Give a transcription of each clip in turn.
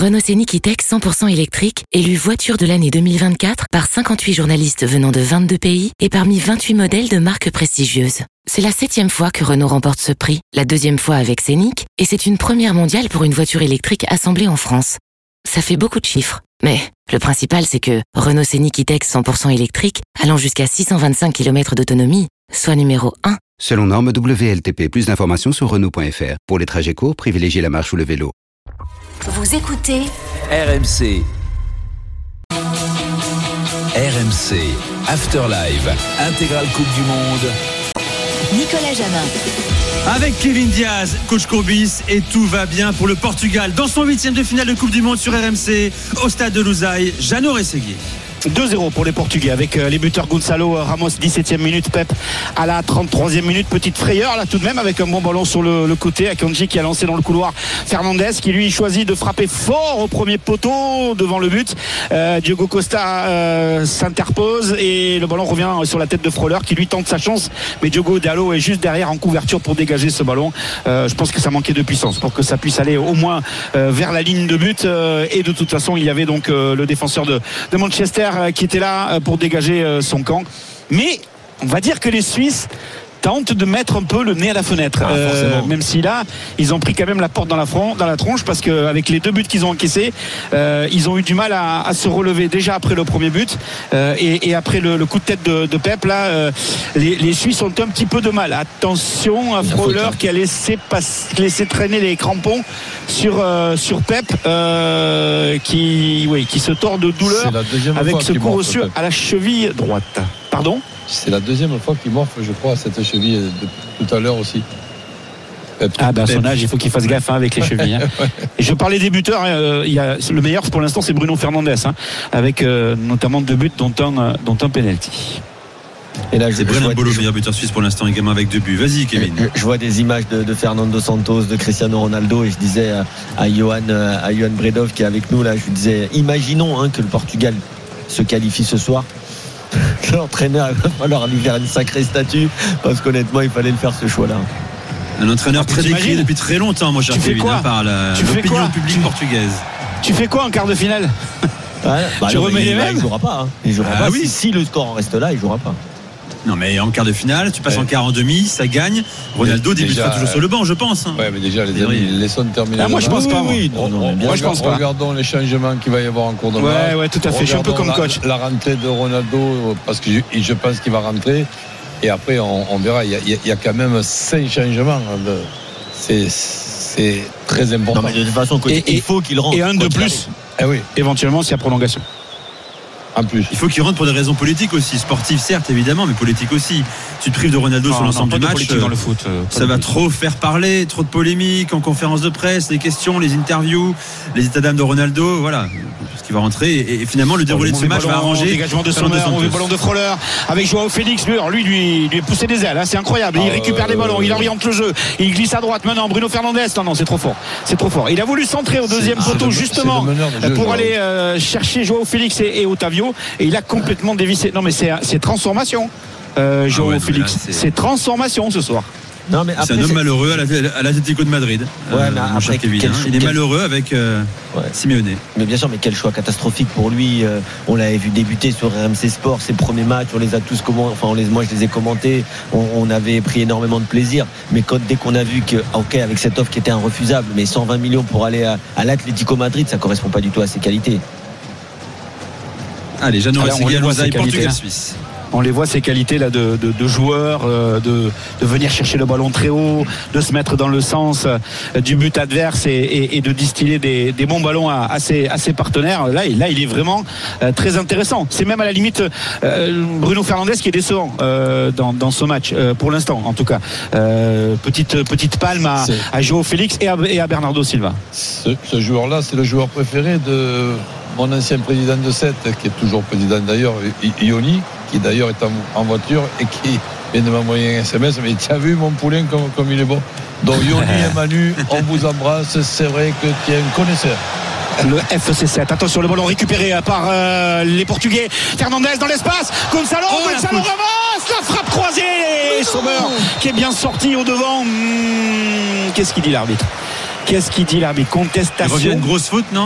Renault Scénic E-Tech 100% électrique, élu voiture de l'année 2024 par 58 journalistes venant de 22 pays et parmi 28 modèles de marques prestigieuses. C'est la 7e fois que Renault remporte ce prix, la 2e fois avec Scénic, et c'est une première mondiale pour une voiture électrique assemblée en France. Ça fait beaucoup de chiffres, mais le principal c'est que Renault Scénic E-Tech 100% électrique, allant jusqu'à 625 km d'autonomie, soit numéro 1. Selon norme WLTP, plus d'informations sur Renault.fr. Pour les trajets courts, privilégiez la marche ou le vélo. Vous écoutez RMC. RMC, After Live, intégrale Coupe du Monde. Nicolas Jamin. Avec Kevin Diaz, coach Courbis, et tout va bien pour le Portugal dans son 8e de finale de Coupe du Monde sur RMC au stade de Lusail. Jeannot Rességuier. 2-0 pour les Portugais avec les buteurs Gonçalo Ramos 17e minute, Pep à la 33e minute, petite frayeur là tout de même avec un bon ballon sur le côté, Akanji qui a lancé dans le couloir Fernandez qui lui choisit de frapper fort au premier poteau devant le but. Diogo Costa s'interpose et le ballon revient sur la tête de Freuler qui lui tente sa chance, mais Diogo Dalot est juste derrière en couverture pour dégager ce ballon. Je pense que ça manquait de puissance pour que ça puisse aller au moins vers la ligne de but, et de toute façon il y avait donc le défenseur de Manchester qui était là pour dégager son camp. Mais on va dire que les Suisses tentent de mettre un peu le nez à la fenêtre, même si là ils ont pris quand même la porte dans la tronche, parce qu'avec les 2 buts qu'ils ont encaissés, ils ont eu du mal à se relever déjà après le premier but, et après le coup de tête de Pep là, les Suisses ont un petit peu de mal. Attention à Freuler qui a laissé traîner les crampons sur Pep, qui se tord de douleur avec ce coup reçu à la cheville droite. Pardon ? C'est la 2e fois qu'il morfle, je crois, à cette cheville tout à l'heure aussi. À son âge, il faut qu'il fasse gaffe avec les chevilles. Ouais. Et je parlais des buteurs, le meilleur pour l'instant c'est Bruno Fernandes, avec notamment 2 buts dont un penalty. Et là, c'est Brennan Bolo, meilleur buteur suisse pour l'instant, également avec 2 buts. Vas-y, Kevin. Je vois des images de Fernando Santos, de Cristiano Ronaldo, et je disais à Johan Bredov qui est avec nous là, je lui disais, imaginons que le Portugal se qualifie ce soir. L'entraîneur, il va falloir lui faire une sacrée statue, parce qu'honnêtement il fallait le faire ce choix là. Un entraîneur très décrié depuis très longtemps, moi cher Kevin, par l'opinion publique portugaise. Tu fais quoi en quart de finale? Tu remets les mêmes? Il jouera pas, il jouera pas. Oui. Si le score en reste là, il jouera pas. Non mais en quart de finale, tu passes en quart, en demi, ça gagne. Ronaldo débutera toujours sur le banc, je pense. Ouais, mais déjà les amis, laissons terminer. Moi je pense pas. Moi je pense pas. Regardons les changements qu'il va y avoir en cours de match. Ouais, tout à fait. Je suis un peu comme coach. La rentrée de Ronaldo, parce que je pense qu'il va rentrer. Et après on verra. Il y a quand même 5 changements. C'est très important. Non mais de toute façon, il faut qu'il rentre. Et un de plus. Oui. Éventuellement, s'il y a prolongation. En plus. Il faut qu'il rentre pour des raisons politiques aussi, sportives certes évidemment, mais politiques aussi. Tu te prives de Ronaldo sur l'ensemble du match, dans le foot, ça va trop faire parler, trop de polémiques en conférence de presse, les questions, les interviews, les états d'âme de Ronaldo, voilà. Parce qu'il va rentrer et finalement le déroulé de ce match va arranger. Dégagement de Sommer, mauvais ballon de Freuler avec Joao Félix, lui est poussé des ailes, c'est incroyable. Il récupère les ballons, il oriente le jeu, il glisse à droite maintenant. Bruno Fernandes, non, c'est trop fort. Il a voulu centrer au deuxième poteau justement pour aller chercher Joao Félix et Otavio, et il a complètement dévissé. Non mais c'est transformation. Joao Félix, c'est transformation ce soir. Non, mais après, c'est un homme malheureux à l'Atlético de Madrid. Ouais, mais après, Kevin, il est malheureux avec Simeone. Mais bien sûr, mais quel choix catastrophique pour lui. On l'avait vu débuter sur RMC Sport, ses premiers matchs, on les a tous commentés. Enfin, moi je les ai commentés. On avait pris énormément de plaisir. Mais dès qu'on a vu que, avec cette offre qui était irrefusable, mais 120 millions pour aller à l'Atlético Madrid, ça correspond pas du tout à ses qualités. Allez, Jeannot Rességuier à Lusail, Portugal-Suisse. On les voit, ces qualités là de joueurs, de venir chercher le ballon très haut, de se mettre dans le sens du but adverse et de distiller des bons ballons à ses partenaires. Là, il est vraiment très intéressant. C'est même à la limite Bruno Fernandes qui est décevant dans ce match, pour l'instant en tout cas. Petite palme à Joao Félix et à Bernardo Silva. Ce joueur-là, c'est le joueur préféré de mon ancien président de SET, qui est toujours président d'ailleurs, Ioni, qui d'ailleurs est en voiture et qui vient de m'envoyer un SMS. Mais tu as vu mon poulain comme il est bon. Donc Ioni et Manu, on vous embrasse. C'est vrai que tu es un connaisseur. Le FC7, attention, le ballon récupéré par les Portugais. Fernandez dans l'espace, Gonçalo ramasse la frappe croisée et Sommer qui est bien sorti au devant. Qu'est-ce qu'il dit l'arbitre? Contestation. Il revient une grosse faute, non?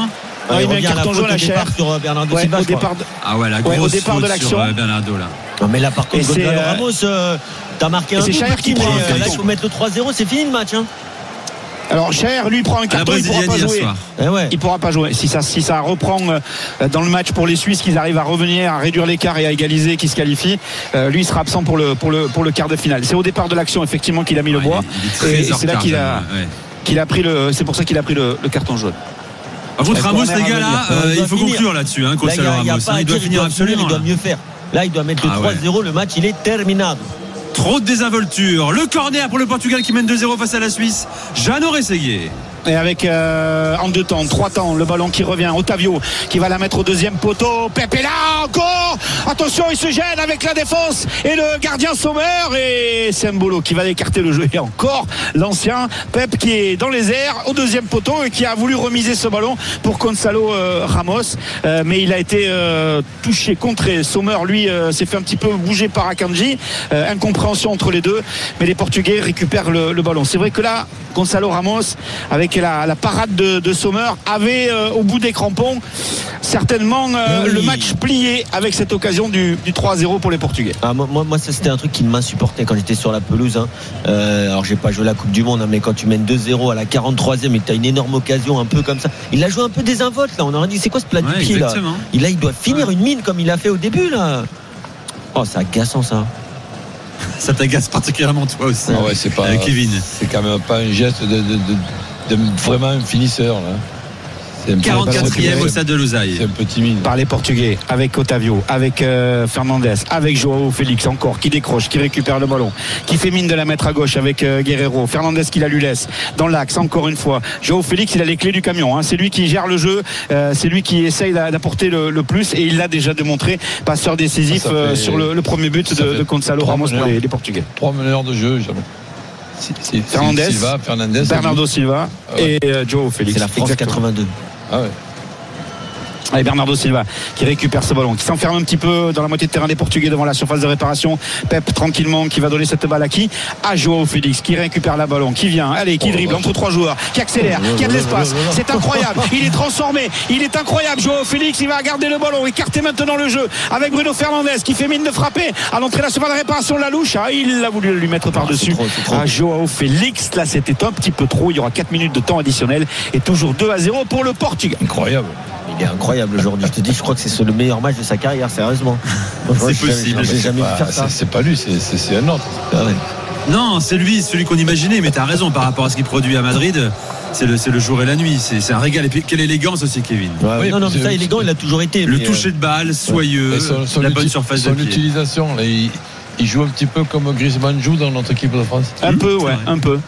il met un carton jaune à Cher sur Bernardo Silva. Ah ouais, la grosse au départ faute de l'action. sur Bernardo là. Non mais là par contre Gonzalo Ramos t'as marqué un but, Cher qui prend là il faut mettre le 3-0, c'est fini le match hein. Alors Cher lui prend un carton, il pourra pas jouer. Il pourra pas jouer. Si ça reprend dans le match pour les Suisses, qu'ils arrivent à revenir, à réduire l'écart et à égaliser, qu'ils se qualifient, lui il sera absent pour le quart de finale. C'est au départ de l'action effectivement qu'il a mis le bois. Et c'est là qu'il a pris c'est pour ça qu'il a pris le carton jaune. Par contre Ramos les gars là, il faut conclure là-dessus Gonzalo Ramos. Il doit finir absolument. Il doit mieux faire. Là il doit mettre le 3-0, le match il est terminable. Trop de désinvolture. Le corner pour le Portugal qui mène 2-0 face à la Suisse. Jeannot Rességuier. Et avec en 2 temps, 3 temps, le ballon qui revient. Otavio qui va la mettre au deuxième poteau. Pep est là encore. Attention, il se gêne avec la défense et le gardien Sommer. Et c'est Mbolo qui va écarter le jeu. Et encore l'ancien Pep qui est dans les airs au deuxième poteau et qui a voulu remiser ce ballon pour Gonzalo Ramos. Mais il a été touché, contré. Sommer, lui, s'est fait un petit peu bouger par Akanji. Incompréhension entre les deux. Mais les Portugais récupèrent le ballon. C'est vrai que là, Gonzalo Ramos, avec la parade de Sommer, avait au bout des crampons certainement le match plié avec cette occasion du 3-0 pour les Portugais. Moi ça c'était un truc qui m'insupportait quand j'étais sur la pelouse alors j'ai pas joué la Coupe du Monde mais quand tu mènes 2-0 à la 43e et que tu as une énorme occasion un peu comme ça, il a joué un peu désinvolte là, on aurait dit c'est quoi ce plat du pied là, il doit finir une mine comme il a fait au début là. Oh c'est agaçant ça. Ça t'agace particulièrement toi aussi. Ouais, c'est pas Kevin. C'est quand même pas un geste de vraiment un finisseur là. 44e au stade de Losail. C'est un peu timide. Par les Portugais, avec Otavio, avec Fernandez, avec Joao Félix encore, qui décroche, qui récupère le ballon, qui fait mine de la mettre à gauche avec Guerreiro. Fernandez qui la lui laisse dans l'axe, encore une fois. Joao Félix, il a les clés du camion. C'est lui qui gère le jeu, c'est lui qui essaye d'apporter le plus et il l'a déjà démontré. Passeur décisif sur le premier but de Gonzalo Ramos pour les Portugais. 3 meneurs de jeu, Fernandez, Fernandez, Bernardo Silva et Joao Félix. C'est la France 82. Ah ouais. Et Bernardo Silva qui récupère ce ballon, qui s'enferme un petit peu dans la moitié de terrain des Portugais devant la surface de réparation. Pep tranquillement qui va donner cette balle à qui? À Joao Félix qui récupère la ballon, qui vient, allez, qui dribble entre 3 joueurs, qui accélère, qui a de l'espace. C'est incroyable, il est transformé, il est incroyable. Joao Félix, il va garder le ballon, écarter maintenant le jeu avec Bruno Fernandez qui fait mine de frapper à l'entrée de la surface de réparation. La louche, il a voulu lui mettre par-dessus à Joao Félix. Là c'était un petit peu trop, il y aura 4 minutes de temps additionnel et toujours 2-0 pour le Portugal. Incroyable. Il est incroyable aujourd'hui. Je te dis, je crois que c'est le meilleur match de sa carrière, sérieusement. C'est possible. J'ai jamais vu faire ça. C'est pas lui, c'est un autre. Non, c'est lui, celui qu'on imaginait. Mais t'as raison par rapport à ce qu'il produit à Madrid. C'est le jour et la nuit. C'est un régal. Et puis quelle élégance aussi, Kevin. Ouais, non, mais ça, élégant, il a toujours été. Le toucher de balle, soyeux, la bonne surface de pied. Son utilisation, là, il joue un petit peu comme Griezmann joue dans notre équipe de France. Un peu, ouais, un peu.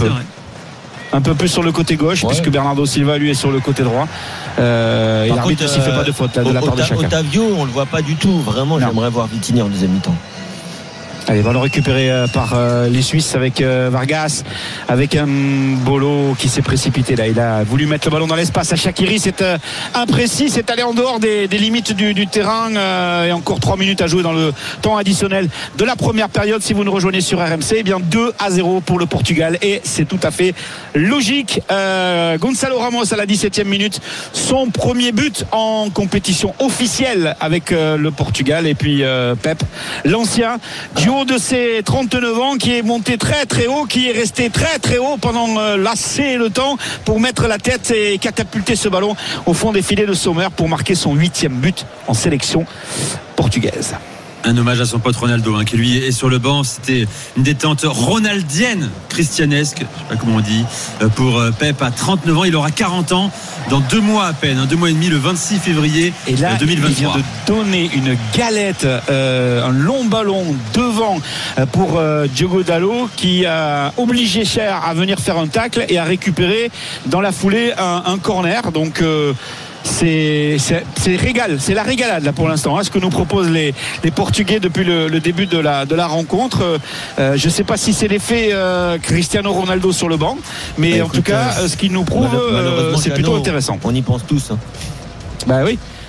Un peu plus sur le côté gauche, puisque Bernardo Silva lui est sur le côté droit. Et l'arbitre ne fait pas de faute là, de la part de chacun. Otavio, on le voit pas du tout. Vraiment, j'aimerais voir Vitinha en deuxième mi-temps. Allez, ballon récupéré par les Suisses avec Vargas, avec un Mbolo qui s'est précipité là. Il a voulu mettre le ballon dans l'espace à Shaqiri. C'est imprécis, c'est allé en dehors des limites du terrain. Et encore 3 minutes à jouer dans le temps additionnel de la première période. Si vous nous rejoignez sur RMC, eh bien 2-0 pour le Portugal. Et c'est tout à fait logique. Gonzalo Ramos à la 17e minute. Son premier but en compétition officielle avec le Portugal. Et puis Pep, l'ancien duo de ses 39 ans qui est monté très très haut, qui est resté très très haut pendant l'assez le temps pour mettre la tête et catapulter ce ballon au fond des filets de Sommer pour marquer son 8e but en sélection portugaise. Un hommage à son pote Ronaldo qui lui est sur le banc. C'était une détente ronaldienne, christianesque, je sais pas comment on dit, pour Pep à 39 ans. Il aura 40 ans dans 2 mois à peine, 2 mois et demi, le 26 février 2023. Et là, il vient de donner une galette, un long ballon devant pour Diogo Dalot qui a obligé Cher à venir faire un tacle et à récupérer dans la foulée un corner. Donc c'est régal, c'est la régalade là pour l'instant, ce que nous proposent les Portugais depuis le début de la rencontre. Je ne sais pas si c'est l'effet Cristiano Ronaldo sur le banc, mais en tout cas ce qu'il nous prouve c'est plutôt intéressant. On y pense tous. Bah oui.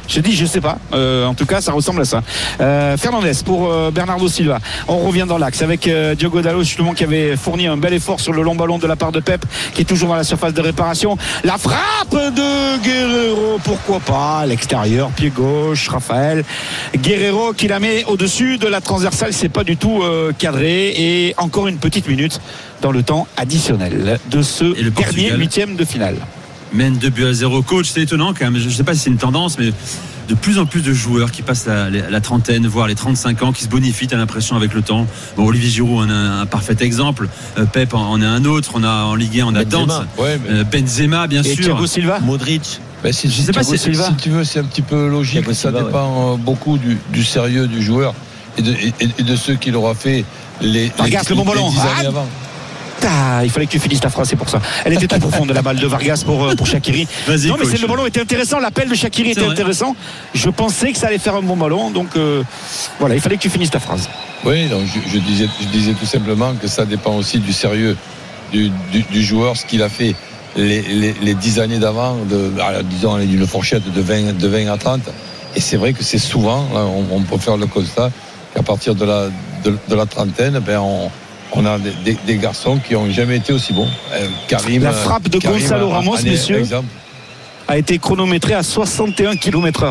Je dis, je sais pas. En tout cas, ça ressemble à ça. Fernandez pour Bernardo Silva. On revient dans l'axe avec Diogo Dalot, justement, qui avait fourni un bel effort sur le long ballon de la part de Pep, qui est toujours dans la surface de réparation. La frappe de Guerreiro, pourquoi pas, à l'extérieur, pied gauche, Raphaël Guerreiro qui la met au-dessus de la transversale. C'est pas du tout cadré. Et encore une petite minute dans le temps additionnel de ce dernier 8e de finale. Mène 2-0. Coach, c'est étonnant quand même. Je ne sais pas si c'est une tendance, mais de plus en plus de joueurs qui passent la trentaine, voire les 35 ans, qui se bonifient, t'as l'impression, avec le temps. Bon, Olivier Giroud en a un parfait exemple. Pep en a un autre. On a en Ligue 1, on a Dante. Benzema, bien sûr. Et Thiago Silva. Modric. Je sais pas si tu veux, c'est un petit peu logique. Thiago ça Silva, dépend beaucoup du sérieux du joueur et de ceux qui l'aura fait les 10 années avant. Il fallait que tu finisses ta phrase, c'est pour ça. Elle était trop profonde, la balle de Vargas pour Shaqiri. Vas-y, non, mais coach. le ballon était intéressant, l'appel de Shaqiri était intéressant. Je pensais que ça allait faire un bon ballon, donc voilà, il fallait que tu finisses ta phrase. Oui, donc je disais tout simplement que ça dépend aussi du sérieux du joueur, ce qu'il a fait les 10 années d'avant, disons d'une fourchette de 20 à 30. Et c'est vrai que c'est souvent, on peut faire le constat qu'à partir de la trentaine, on a des garçons qui n'ont jamais été aussi bons. Karim, la frappe de Gonzalo Ramos, messieurs, a été chronométrée à 61 km/h.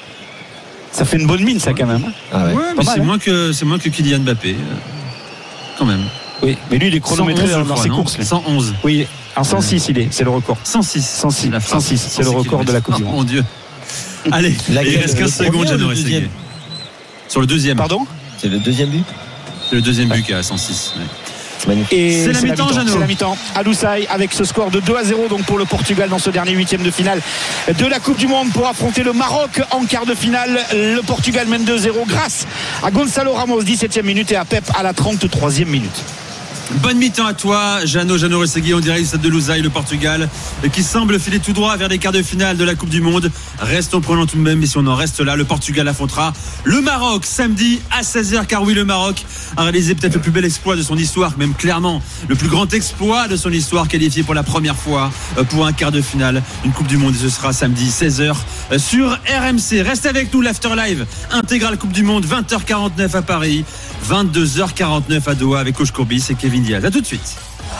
Ça fait une bonne mine, ça, quand même. Ah ouais, mais c'est moins que Kylian Mbappé, quand même. Oui, mais lui, il est chronométré dans ses courses. 111. Oui, en 106, c'est le record. 106, c'est le record de la Coupe du Monde. Mon Dieu. Allez, il reste 15 secondes, Jeannot Rességuier. Sur le deuxième. Pardon ? C'est le deuxième but. C'est le deuxième but qui est à 106. Ouais. Et c'est la mi-temps, Jeannot. C'est la mi-temps à Lusail avec ce score de 2-0 donc pour le Portugal dans ce dernier 8e de finale de la Coupe du Monde pour affronter le Maroc en quart de finale. Le Portugal mène 2-0 grâce à Gonzalo Ramos, 17e minute, et à Pep à la 33e minute. Bonne mi-temps à toi, Jeannot Rességuier, en direct du stade de Lusail, le Portugal, qui semble filer tout droit vers les quarts de finale de la Coupe du Monde. Restons prudents tout de même, mais si on en reste là, le Portugal affrontera le Maroc samedi à 16h, car oui, le Maroc a réalisé peut-être le plus bel exploit de son histoire, même clairement le plus grand exploit de son histoire, qualifié pour la première fois pour un quart de finale, une Coupe du Monde, et ce sera samedi 16h sur RMC. Reste avec nous, l'After Live intégrale Coupe du Monde, 20h49 à Paris, 22h49 à Doha, avec Coach Courbis et Kevin Diaz. À tout de suite.